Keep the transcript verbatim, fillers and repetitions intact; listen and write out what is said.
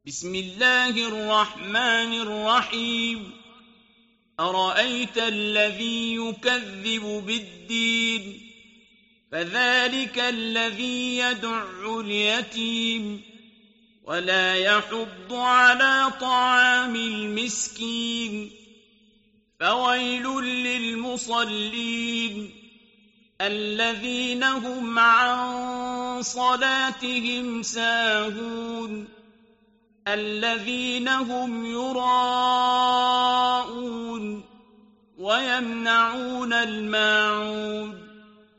بسم الله الرحمن الرحيم أرأيت الذي يكذب بالدين فذلك الذي يدع اليتيم ولا يحض على طعام المسكين فويل للمصلين الذين هم عن صلاتهم ساهون الذين هم يراءون ويمنعون الماعون